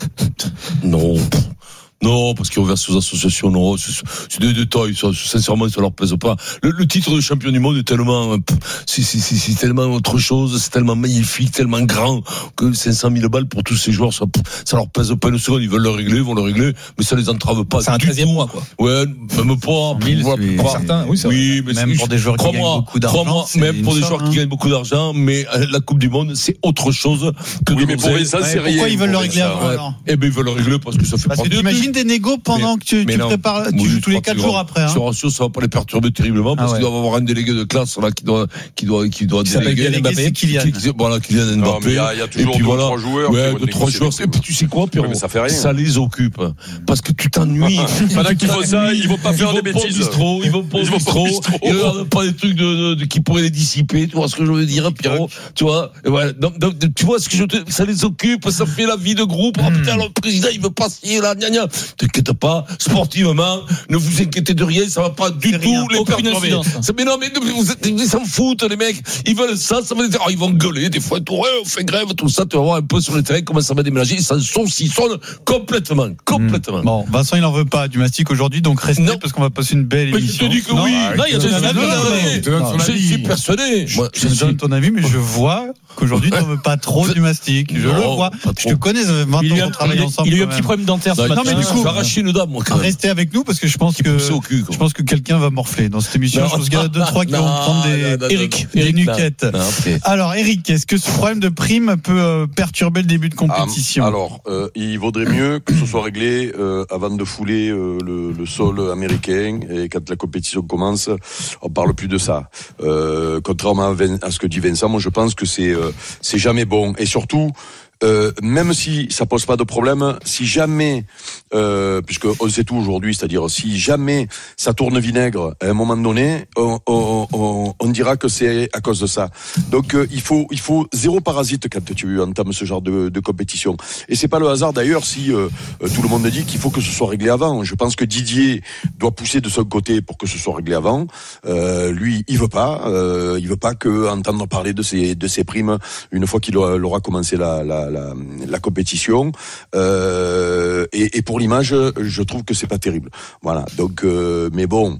Non, parce qu'ils reversent aux associations, non, c'est des détails, ça, sincèrement, ça leur plaise pas. Le titre de champion du monde est tellement, c'est tellement autre chose, c'est tellement magnifique, tellement grand, que 500 000 balles pour tous ces joueurs, ça leur plaise pas une seconde, ils veulent le régler, vont le régler, mais ça les entrave pas. C'est un 13e mois, quoi. Ouais, même pas. Pour certains, oui, oui, mais même pour des joueurs qui gagnent beaucoup d'argent. Même pour des joueurs qui gagnent beaucoup d'argent, mais la Coupe du Monde, c'est autre chose que oui, mais pour ça, c'est rien. Pourquoi ils veulent le régler avant, alors? Eh ben, ils veulent le régler parce que ça fait partie de des négos pendant que tu prépares, tu joues tous les 4 jours après. Je rassure, ça va pas les perturber terriblement parce qu'ils doivent avoir un délégué de classe là qui doit déléguer. C'est Kylian. Voilà, Kylian Mbappé. Il y a toujours 2-3 joueurs. Ouais, 2-3 joueurs. Et puis tu sais quoi, Pierrot? Ça fait rien. Ça les occupe parce que tu t'ennuies. Pendant qu'ils font ça, ils vont pas faire des bêtises. Ils vont pas au bistrot. Ils regardent pas des trucs qui pourraient les dissiper. Tu vois ce que je veux dire, Pierrot? Tu vois? Donc tu vois ce que ça les occupe. Ça fait la vie de groupe. Ah putain, le président il veut pas signer là, gna. T'inquiète pas, sportivement, ne vous inquiétez de rien, ça va pas du tout les perturber. Mais non, mais ils s'en foutent, les mecs. Ils veulent ça va les dire, ils vont gueuler des fois, ouais, on fait grève, tout ça, tu vas voir un peu sur le terrain comment ça va déménager. Ils s'en saucissonnent complètement. Bon, Vincent, il n'en veut pas du mastic aujourd'hui, donc restez parce qu'on va passer une belle émission. Je te dis que oui. Non, il y a je suis persuadé. Je te donne ton avis, mais je vois qu'aujourd'hui, tu n'en veux pas trop du mastic. Je le vois. Je te connais, 20 ans qu'on travaille ensemble. Il a eu un petit problème dentaire ce matin. Non, mais du coup, je vais arracher une dame, moi, quand même. Restez avec nous parce que je pense que quelqu'un va morfler dans cette émission. Je pense qu'il y en a 2-3 qui vont prendre des nuquettes. Alors, Eric, est-ce que ce problème de prime peut perturber le début de compétition? Alors, il vaudrait mieux que ce soit réglé avant de fouler le sol américain et quand la compétition commence, on parle plus de ça. Contrairement à ce que dit Vincent, moi je pense que c'est jamais bon et surtout même si ça pose pas de problème, si jamais, puisque on sait tout aujourd'hui, c'est-à-dire si jamais ça tourne vinaigre à un moment donné, on dira que c'est à cause de ça. Donc il faut zéro parasite quand tu entames ce genre de compétition. Et c'est pas le hasard d'ailleurs si tout le monde dit qu'il faut que ce soit réglé avant. Je pense que Didier doit pousser de son côté pour que ce soit réglé avant. Lui, il veut pas que entendre parler de ces primes une fois qu'il aura commencé la la compétition. Et pour l'image, je trouve que c'est pas terrible. Voilà. Donc, mais bon,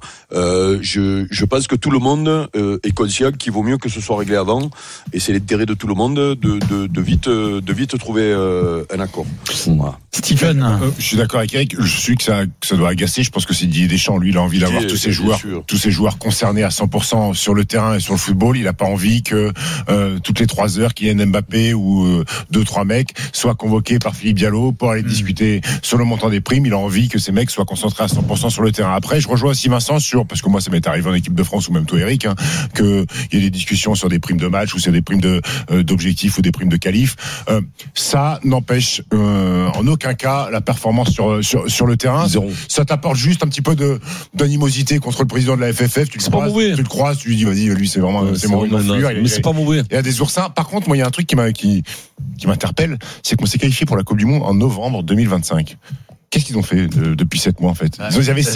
je pense que tout le monde est conscient qu'il vaut mieux que ce soit réglé avant. Et c'est l'intérêt de tout le monde de vite trouver un accord. Voilà. Stephen, je suis d'accord avec Eric. Je suis que ça doit agacer. Je pense que c'est Didier Deschamps. Lui, il a envie d'avoir tous ces joueurs concernés à 100% sur le terrain et sur le football. Il a pas envie que toutes les 3 heures Kylian Mbappé ou 2-3 mecs soient convoqués par Philippe Diallo pour aller discuter sur le montant des primes. Il a envie que ces mecs soient concentrés à 100% sur le terrain. Après, je rejoins aussi Vincent parce que moi, ça m'est arrivé en équipe de France ou même toi, Eric, que il y a des discussions sur des primes de match ou sur des primes d'objectifs ou des primes de qualif. Ça n'empêche en aucun cas la performance sur le terrain. Ça t'apporte juste un petit peu d'animosité contre le président de la FFF. Tu le croises, tu lui dis vas-y, lui c'est vraiment c'est mon mais c'est pas mauvais. Il y a des oursins. Par contre, moi il y a un truc qui m'interpelle, c'est qu'on s'est qualifié pour la Coupe du Monde en novembre 2025. Qu'est-ce qu'ils ont fait depuis 7 mois en fait? Ils avaient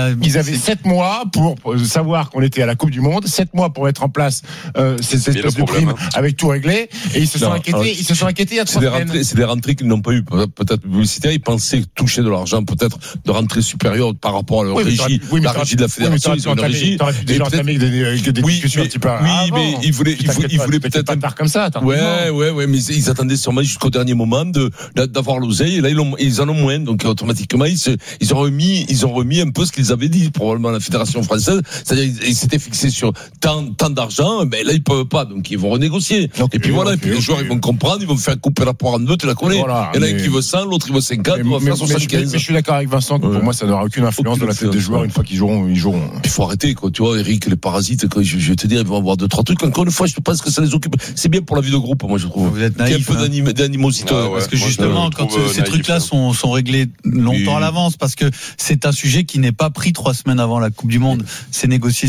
7 mois pour savoir qu'on était à la Coupe du Monde, 7 mois pour mettre en place cette espèce de prime avec tout réglé, et ils se sont inquiétés. Ils se sont inquiétés il y a 3 semaines. C'est des rentrées qu'ils n'ont pas eu, peut-être publicitaires. Ils pensaient toucher de l'argent, peut-être de rentrées supérieures par rapport à leur régie, la régie de la fédération. Ils ont une régie. T'aurais pu déjà entamer des discussions un petit peu. Oui, mais ils voulaient peut-être pas tard comme ça. Ouais, mais ils attendaient sûrement jusqu'au dernier moment d'avoir l'oseille, et là ils en ont moins, donc automatiquement ils ont remis un peu ce qu'ils avaient dit probablement à la fédération française, c'est-à-dire ils s'étaient fixés sur tant d'argent, mais là ils peuvent pas, donc ils vont renégocier. Et puis voilà, et puis les joueurs ils vont comprendre, ils vont faire couper la poire en deux, tu la connais. Voilà, il y en a un qui veut 100, l'autre il veut 50, on va faire 75. Mais je suis d'accord avec Vincent que pour moi ça n'aura aucune influence dans la tête des joueurs une fois qu'ils joueront. Il faut arrêter quoi, tu vois Eric, les parasites, je vais te dire, ils vont avoir 2-3 trucs. Encore une fois, je pense que ça les occupe. C'est bien pour la vie de groupe, moi je trouve. Vous êtes naïf, un peu d'animosité. Parce que justement, quand ces trucs-là sont réglés longtemps à l'avance, parce que c'est un sujet qui n'est pas pris 3 semaines avant la Coupe du Monde. C'est négocié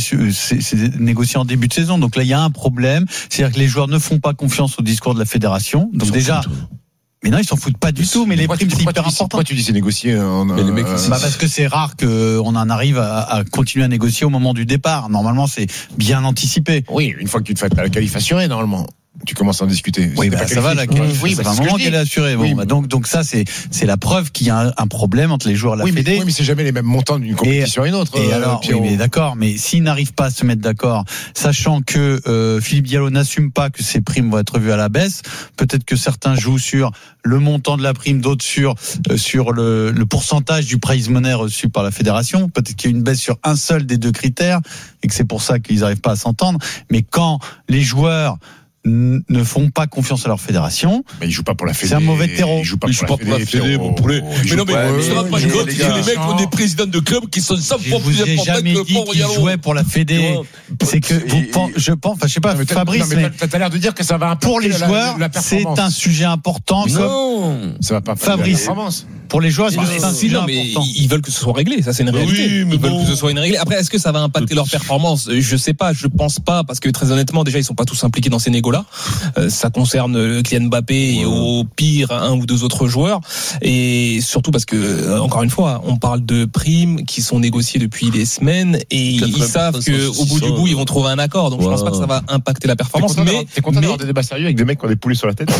en début de saison. Donc là, il y a un problème. C'est-à-dire que les joueurs ne font pas confiance au discours de la fédération. Donc déjà. Mais non, ils s'en foutent pas du tout. Mais les primes, c'est hyper important. Pourquoi tu dis c'est négocié parce que c'est rare qu'on en arrive à continuer à négocier au moment du départ. Normalement, c'est bien anticipé. Oui, une fois que tu te fais la qualif assurée, normalement. Tu commences à en discuter. Oui, ça va, la qualif. Oui, c'est un moment qu'elle est assurée. Bon, donc ça, c'est la preuve qu'il y a un problème entre les joueurs et la Fédé. Oui, mais c'est jamais les mêmes montants d'une compétition à une autre. Et alors, oui, mais d'accord, mais s'ils n'arrivent pas à se mettre d'accord, sachant que Philippe Diallo n'assume pas que ces primes vont être revues à la baisse, peut-être que certains jouent sur le montant de la prime, d'autres sur le pourcentage du prize money reçu par la fédération. Peut-être qu'il y a une baisse sur un seul des 2 critères et que c'est pour ça qu'ils n'arrivent pas à s'entendre. Mais quand les joueurs ne font pas confiance à leur fédération. Mais ils jouent pas pour la fédé. C'est un mauvais terreau. Ils jouent pas pour la fédé, mon poulet. Mais non, mais tu te rends pas compte que les mecs ont des présidents de clubs qui sont 100 fois plus importants que le Port Royal. Ils jouaient pour la fédé. C'est que je pense, je sais pas, Fabrice, mais t'as l'air de dire que ça va pour les joueurs, c'est un sujet important. Non, ça va pas. Fabrice, pour les joueurs, c'est un sujet important. Ils veulent que ce soit réglé. Ça, c'est une réalité. Ils veulent que ce soit une règle. Après, est-ce que ça va impacter leur performance? Je sais pas. Je pense pas, parce que très honnêtement, déjà, ils sont pas tous impliqués dans ces négos-là. Ça concerne Kylian Mbappé et au pire 1 ou 2 autres joueurs, et surtout parce que encore une fois, on parle de primes qui sont négociées depuis des semaines et ils savent qu'au bout du bout ils vont trouver un accord. Donc je pense pas que ça va impacter la performance. T'es content d'avoir des débats sérieux avec des mecs qui ont des poulets sur la tête?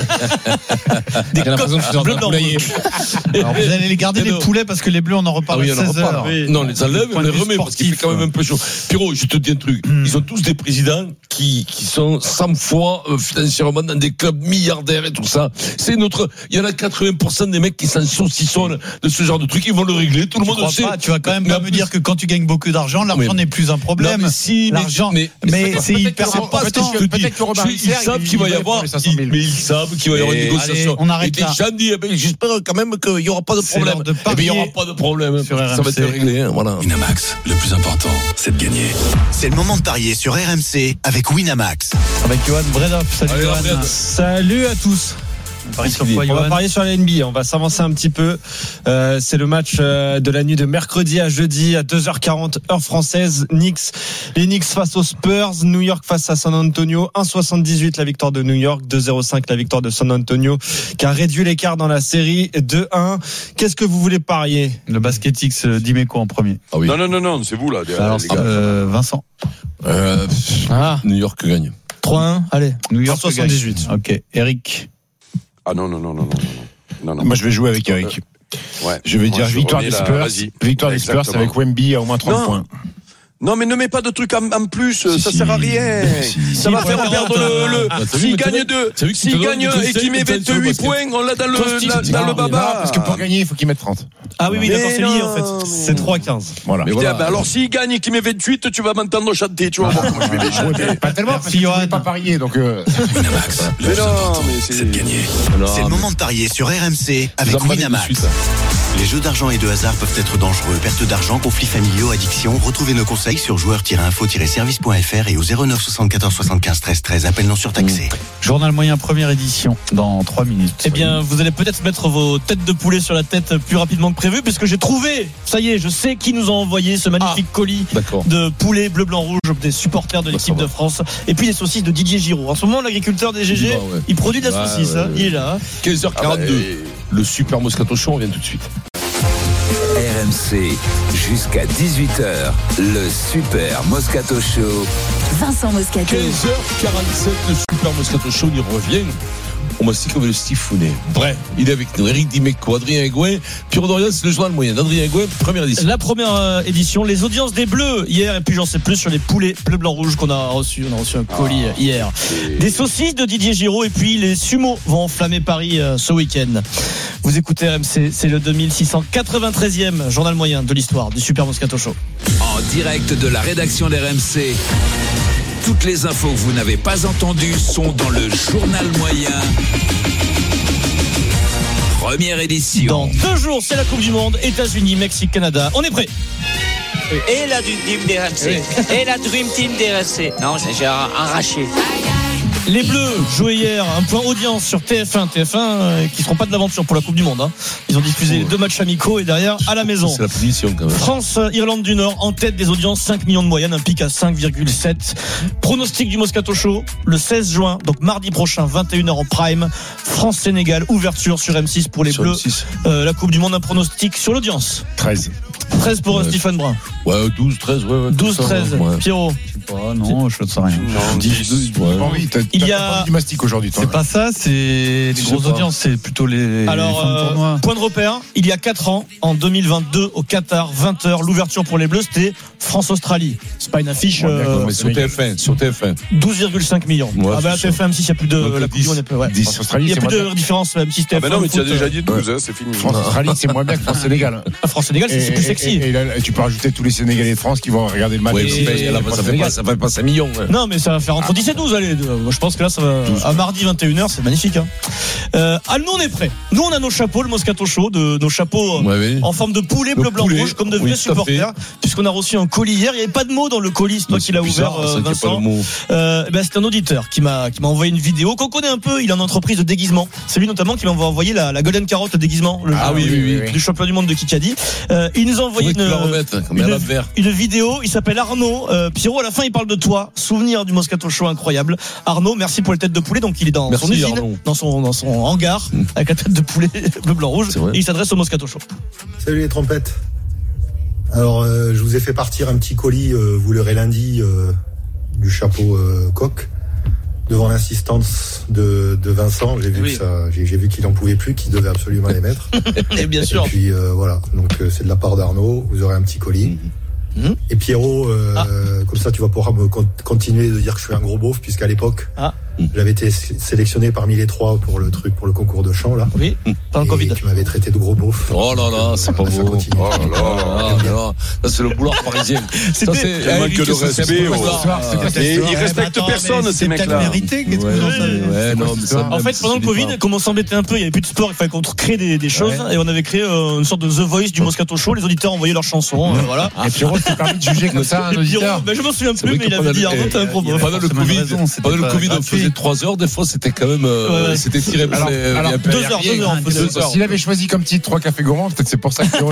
J'ai l'impression que je suis en train de poulailler. Alors vous allez les garder les poulets parce que les bleus on en reparle à 16h. Non, les enlève, on les remet parce qu'il fait quand même un peu chaud. Pierrot, je te dis un truc, ils ont tous des présidents qui sont 100 fois financièrement dans des clubs milliardaires et tout ça. C'est il y en a 80% des mecs qui s'en saucissonnent de ce genre de trucs, ils vont le régler, tout le monde le sait. Tu vas quand même pas me dire que quand tu gagnes beaucoup d'argent, l'argent n'est plus un problème. Non, mais si, l'argent, mais c'est hyper important. Peut-être que Robin ils savent qu'il va y avoir, mais ils savent qu'il va y avoir une négociation. On arrête là. Et des gens disent, j'espère quand même qu'il y aura pas de problème. Et bien il y aura pas de problème. Ça va être réglé, voilà. Winamax, le plus important, c'est de gagner. C'est le moment de parier sur RMC avec Winamax. Avec Johan Bredoff. Salut Johan. Salut à tous. On va parier sur la NBA, on va s'avancer un petit peu. C'est le match de la nuit de mercredi à jeudi à 2h40 heure française. Les Knicks face aux Spurs, New York face à San Antonio. 1,78 la victoire de New York, 2,05 la victoire de San Antonio, qui a réduit l'écart dans la série 2-1. Qu'est-ce que vous voulez parier? Le BasketX Dimeco en premier. Ah oui. Non, c'est vous là. Alors, les gars. Vincent. New York gagne. 3-1, allez. New York 78. Ok. Eric. Ah non. Moi, je vais jouer avec Eric. Ouais. Je vais dire victoire des Spurs. Victoire des Spurs avec Wemby à au moins 30 points. Non, mais ne mets pas de trucs en plus, ça sert à rien. Ça va faire perdre s'il gagne s'il gagne et qu'il met 28 points, on l'a dans le baba. Parce que pour gagner, il faut qu'il mette 30. Ah oui, d'accord, c'est lié en fait. C'est 3-15. Voilà. Alors s'il gagne et qu'il met 28, tu vas m'entendre chanter, tu vas voir comment je vais les chanter. Pas tellement, parce que tu n'avais pas parié, donc. Winamax, mais non, mais c'est de gagner. C'est le moment de parier sur RMC avec Winamax. Les jeux d'argent et de hasard peuvent être dangereux. Perte d'argent, conflits familiaux, addiction. Retrouvez nos conseils sur joueurs-info-service.fr et au 09 74 75 13 13. Appel non surtaxé. Journal moyen première édition dans 3 minutes. Eh bien, vous allez peut-être mettre vos têtes de poulet sur la tête plus rapidement que prévu, puisque j'ai trouvé, ça y est, je sais qui nous a envoyé ce magnifique colis de poulet bleu, blanc, rouge des supporters de l'équipe de France. Et puis les saucisses de Didier Giraud. En ce moment, l'agriculteur des GG, il produit de la saucisse. Il est là. 15h42. Le super Moscato Show, on revient tout de suite. RMC, jusqu'à 18h, le Super Moscato Show. Vincent Moscato. 15h47, le Super Moscato Show, il revient. On m'a dit comme le Steve Founet. Bref, il est avec nous. Eric Dimeco, Adrien Aigouin, Pierre Dorian, c'est le journal moyen d'Adrien Aigouin, première édition. La première édition, les audiences des Bleus hier, et puis j'en sais plus sur les poulets bleu, blanc, rouge qu'on a reçu. On a reçu un colis hier. Des saucisses de Didier Giraud, et puis les sumos vont enflammer Paris ce week-end. Vous écoutez RMC, c'est le 2693e journal moyen de l'histoire du Super Moscato Show. En direct de la rédaction d'RMC. Toutes les infos que vous n'avez pas entendues sont dans le journal moyen. Première édition. Dans 2 jours, c'est la Coupe du Monde, États-Unis, Mexique, Canada. On est prêt. Et la Dream Team d'RMC. Et la Dream Team d'RMC. Non, j'ai arraché. Les Bleus jouaient hier un point audience sur TF1 qui ne seront pas de l'aventure pour la Coupe du Monde. Ils ont diffusé 2 matchs amicaux et derrière à la maison. C'est la position quand même. France, Irlande du Nord en tête des audiences, 5 millions de moyenne, un pic à 5,7. Pronostic du Moscato Show le 16 juin, donc mardi prochain, 21h en prime. France-Sénégal, ouverture sur M6 pour les Bleus. La Coupe du Monde, un pronostic sur l'audience. 13 pour Stephen Brun. Ouais, 12, 13, ouais. 12, 13. Ouais. Pierrot. Non, je ne sais rien. Non, 10, il y a du mastic aujourd'hui. C'est pas ça, c'est les grosses audiences, c'est plutôt les. Alors, point de repère, il y a 4 ans, en 2022, au Qatar, 20h, l'ouverture pour les Bleus, c'était France-Australie. C'est pas une affiche. Mais sur TF1. 12,5 millions. Ouais, la TF1, même si il n'y a plus de la Coupe du Monde, il n'y a plus de différence, même si TF1. Ah, non, mais tu as déjà dit 12, c'est fini. France-Australie, c'est moins bien que France-Sénégal. France-Sénégal, c'est plus sexy. Et là, tu peux rajouter tous les Sénégalais de France qui vont regarder le match. Ça fait pas 5 millions. Non, mais ça va faire entre 10 et 12. Allez, je pense que là, ça va. À mardi 21h, c'est magnifique. Nous, on est prêts. Nous, on a nos chapeaux, le Moscato Show, nos chapeaux en forme de poulet bleu, blanc, rouge, comme de vrais supporters, puisqu'on a reçu un colis hier. Il n'y avait pas de mots dans le colis, c'est toi qui l'as ouvert, Vincent. C'est un auditeur qui m'a envoyé une vidéo qu'on connaît un peu. Il est en entreprise de déguisement. C'est lui notamment qui m'a envoyé la Golden Carotte déguisement, du champion du monde de Kikadi. Il nous a envoyé une vidéo. Il s'appelle Arnaud. Pierrot, à la fin, il parle de toi. Souvenir du Moscato Show incroyable. Arnaud, merci pour les têtes de poulet. Donc, il est dans son usine, dans son hangar, avec la tête de poulet bleu, blanc, rouge. Et il s'adresse au Moscato Show. Salut les trompettes. Alors, je vous ai fait partir un petit colis, vous l'aurez lundi, du chapeau coq. Devant l'insistance de Vincent, j'ai vu que ça, j'ai vu qu'il n'en pouvait plus, qu'il devait absolument les mettre. Et bien sûr. Et puis voilà, donc c'est de la part d'Arnaud, vous aurez un petit colis. Et Pierrot, comme ça tu vas pouvoir me continuer de dire que je suis un gros beauf, puisqu'à l'époque j'avais été sélectionné parmi les 3 pour le concours de chant là. Oui, pendant le Covid. Tu m'avais traité de gros beauf. Oh là là, c'est pas beau. Oh là là, ça c'est le boulard parisien. Ça c'est un manque de respect. Ils respectent personne ces mecs-là. Mérité, qu'est-ce que en fait, pendant le Covid, comme on s'embêtait un peu, il y avait plus de sport, il fallait qu'on crée des choses, et on avait créé une sorte de The Voice du Moscato Show. Les auditeurs envoyaient leurs chansons, voilà. Et Pierrot t'es permis de juger comme ça un auditeur. Je me souviens plus, mais il avait dit Arnaud, t'as un problème. Pendant le Covid, on faisait 3 heures, des fois c'était quand même c'était tiré. Alors 2 heures. S'il avait choisi comme titre 3 cafés gourmands, peut-être c'est pour ça que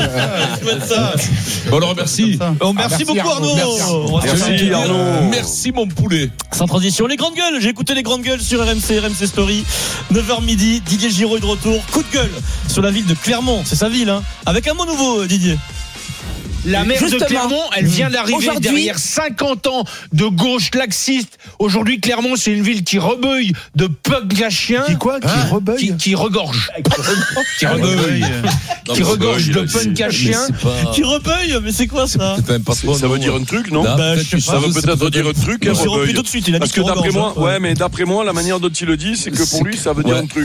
on le remercie. Merci beaucoup Arnaud. Merci Arnaud. Merci mon poulet. Sans transition, les grandes gueules. J'ai écouté les grandes gueules sur RMC Story. 9h midi, Didier Giraud est de retour. Coup de gueule sur la ville de Clermont, c'est sa ville, avec un mot nouveau, Didier. La maire de Clermont, elle vient d'arriver derrière 50 ans de gauche laxiste. Aujourd'hui, Clermont, c'est une ville qui rebeuille de punk à chien. Qui quoi? Qui rebeuille? Qui regorge. Qui rebeuille. Qui regorge de punk à chien. Qui rebeuille, mais c'est quoi ça? Ça veut dire un truc, non? Ça veut peut-être dire un truc. Tout de suite, il a dit parce que d'après moi, mais d'après moi, la manière dont il le dit, c'est que pour lui, ça veut dire un truc.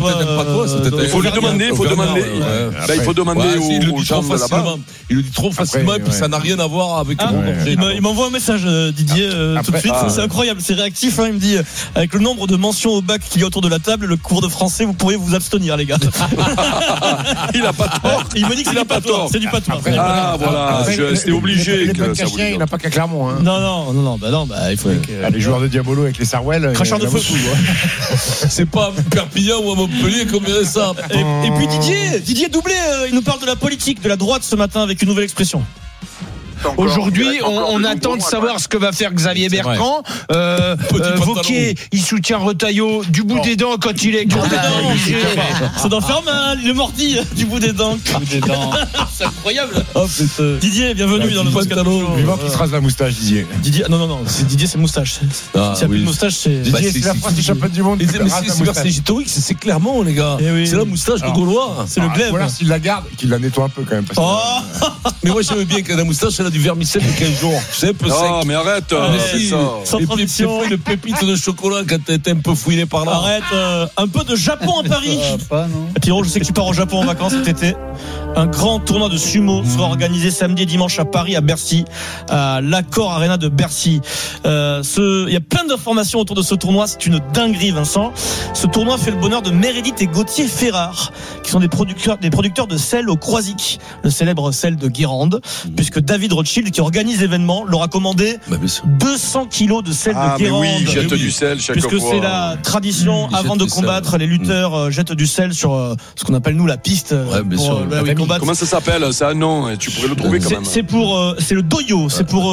Il faut lui demander. Il faut demander aux gens de là-bas. Il le dit trop facilement et puis ça n'a rien à voir avec le monde. Il m'envoie un message, Didier, tout de suite. C'est incroyable, c'est réactif. Il me dit, avec le nombre de mentions au bac qu'il y a autour de la table, le cours de français, vous pourriez vous abstenir, les gars. Il a pas tort. Il me dit que c'est du patois. C'est du patois. Voilà, c'était obligé. Il n'a pas qu'à Clermont. Non, il faut les joueurs de Diabolo avec les Sarwell. Cracheur de feu. C'est pas à Perpignan ou à Montpellier qu'on verrait ça. Et puis Didier Doublé, il nous parle de la politique de la droite ce matin avec une nouvelle expression. Aujourd'hui, on attend de savoir ce que va faire Xavier Bertrand. Wauquiez, il soutient Retailleau du bout des dents quand il est. Ça doit faire mal, le mordi du bout des dents. C'est incroyable. Didier, bienvenue dans le Moscato. Vivant qui se rase la moustache, Didier. Non, Didier, c'est moustache. S'il n'y a plus de moustache, c'est. Didier, c'est la France du champion du monde. C'est historique, c'est clairement, les gars. C'est la moustache de Gaulois. C'est le glaive. Voilà, s'il la garde, qu'il la nettoie un peu quand même. Mais moi, j'aime bien que la moustache, elle a du vermicelle de 15 jours. C'est un peu sec. Non, mais arrête. Sans transition. Une pépite de chocolat quand t'es un peu fouiné par là. Arrête. Un peu de Japon à Paris. Pierrot, je sais que tu pars au Japon en vacances cet été. Un grand tournoi de sumo sera organisé samedi et dimanche à Paris, à Bercy, à l'Accor Arena de Bercy. Il y a plein d'informations autour de ce tournoi. C'est une dinguerie, Vincent. Ce tournoi fait le bonheur de Meredith et Gauthier Ferrard, qui sont des producteurs de sel au Croisic, le célèbre sel de Guérande, puisque David Rothschild, qui organise l'événement, leur a commandé 200 kilos de sel de Guérande. Oui, jette du sel chaque fois. Puisque c'est la tradition, avant de combattre, les lutteurs jettent du sel sur ce qu'on appelle nous la piste. Comment ça s'appelle? Ça, non, tu pourrais le trouver quand même. C'est le doyo. C'est pour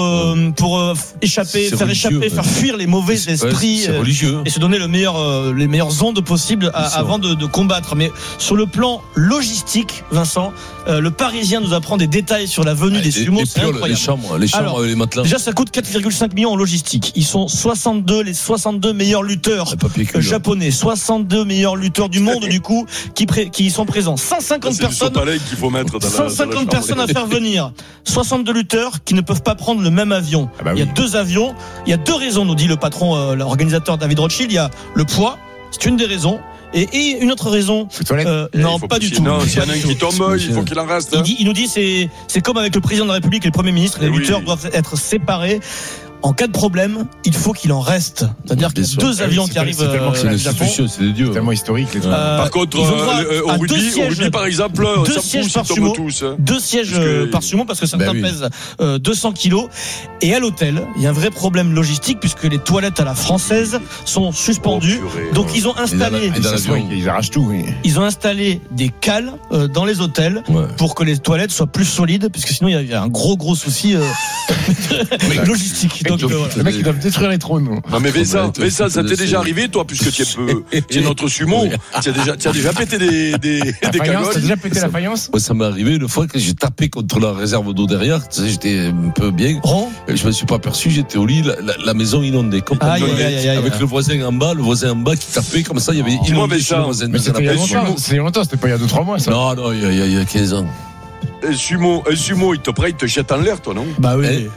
faire fuir les mauvais esprits et se donner les meilleures ondes possibles avant de combattre. Mais sur le plan logistique, Vincent, le Parisien nous apprend des détails sur la venue des sumos. C'est incroyable. Les chambres avec les matelas. Déjà, ça coûte 4,5 millions en logistique. Ils sont les 62 meilleurs lutteurs japonais, 62 meilleurs lutteurs du monde du coup, qui sont présents. 150 personnes. Qu'il faut mettre dans 150 personnes à faire venir. 62 lutteurs qui ne peuvent pas prendre le même avion. Il y a 2 avions. Il y a 2 raisons, nous dit le patron, l'organisateur David Rothschild. Il y a le poids, c'est une des raisons. Et une autre raison, non, pas du tout. Non, s'il y en a un qui tombe, il faut qu'il en reste. Il nous dit c'est comme avec le président de la République et le Premier ministre, les lutteurs doivent être séparés. En cas de problème, il faut qu'il en reste. C'est-à-dire qu'il y a 2 avions qui arrivent. C'est une institution, c'est des dieux. C'est tellement historique. Par contre, au rugby, par exemple, 2 sièges par sumo. 2 sièges par sumo parce que certains pèsent 200 kilos. Et à l'hôtel, il y a un vrai problème logistique puisque les toilettes à la française sont suspendues. Donc ils ont installé. Ils arrachent tout. Ils ont installé des cales dans les hôtels pour que les toilettes soient plus solides, puisque sinon il y a un gros souci logistique. Les mecs, ils doivent détruire les trônes. Non, mais ça t'est déjà arrivé, toi, puisque tu es notre sumo. Tu as déjà pété des cagoles. Tu as déjà pété la faïence? Ça m'est arrivé une fois que j'ai tapé contre la réserve d'eau derrière. Tu sais, j'étais un peu bien. Je me suis pas aperçu, j'étais au lit, la maison inondée. Avec le voisin en bas qui tapait comme ça. Il y avait inondé chez le voisin. Mais c'était il y a longtemps, c'était pas il y a 2-3 mois, ça. Non, il y a 15 ans. Un sumo, il te jette en l'air, toi, non? Bah oui.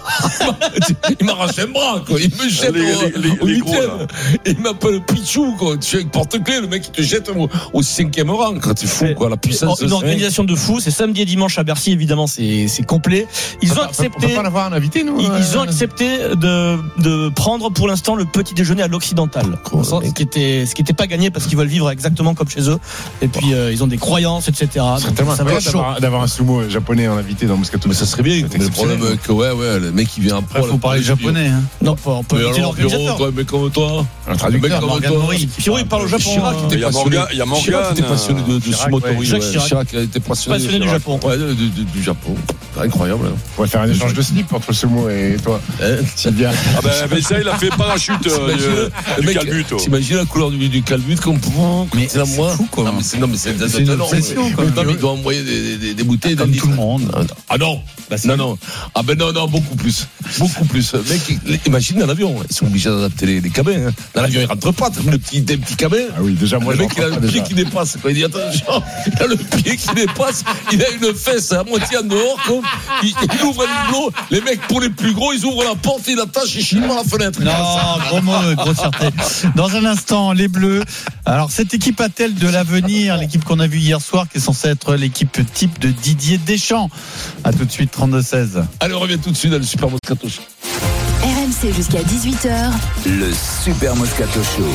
Il m'arrache un bras, quoi. Il me jette au 8e. Il m'appelle Pichou, quoi. Tu es avec porte-clés, le mec, il te jette au 5e rang. Quand tu es fou, quoi. La puissance. Une organisation de fou. C'est samedi et dimanche à Bercy, évidemment, c'est complet. Ils ont accepté. On peut pas avoir un invité, nous. Ils ont accepté de prendre pour l'instant le petit déjeuner à l'Occidental. Ce qui était pas gagné parce qu'ils veulent vivre exactement comme chez eux. Et puis, ils ont des croyances, etc. C'est tellement incroyable d'avoir un sumo japonais en invité dans Moscato. Mais ça serait bien. Mais le problème que mec qui vient après. Il faut parler japonais. Hein. Non, pas on peut. Mais alors, Pierrot, mais comme toi. Un traducteur, Morgan Mori. Pierrot, il parle au Japon. Chirac était passionné. Il y a Morgan. Chirac était passionné de sumotori. Chirac était passionné du Japon. Ouais, du Japon. Incroyable. On va faire un échange de slip entre Sumo et toi. C'est bien. Ah ben ça, il a fait parachute du calbut. T'imagines la couleur du calbut comme mais c'est fou quoi. Non mais c'est une obsession quoi. Il doit envoyer des bouteilles comme tout le monde. Ah non. Non. Ah ben non, beaucoup plus. Mec, imagine dans l'avion, ils sont obligés d'adapter les cabins. Dans l'avion, ils rentrent pas, des petits cabins. Ah oui, déjà moi le mec il a le pied qui dépasse. Il dit attention, il a le pied qui dépasse, il a une fesse à moitié en dehors. Il ouvre un hublot. Les mecs pour les plus gros, ils ouvrent la porte, ils l'attachent et chiment à la fenêtre. Non, gros mot, grosse fierté. Dans un instant, les Bleus. Alors cette équipe a-t-elle de l'avenir? L'équipe qu'on a vue hier soir, qui est censée être l'équipe type de Didier Deschamps. À tout de suite, 32-16. Allez, on revient tout de suite dans le Super Moscato Show. RMC jusqu'à 18h. Le Super Moscato Show.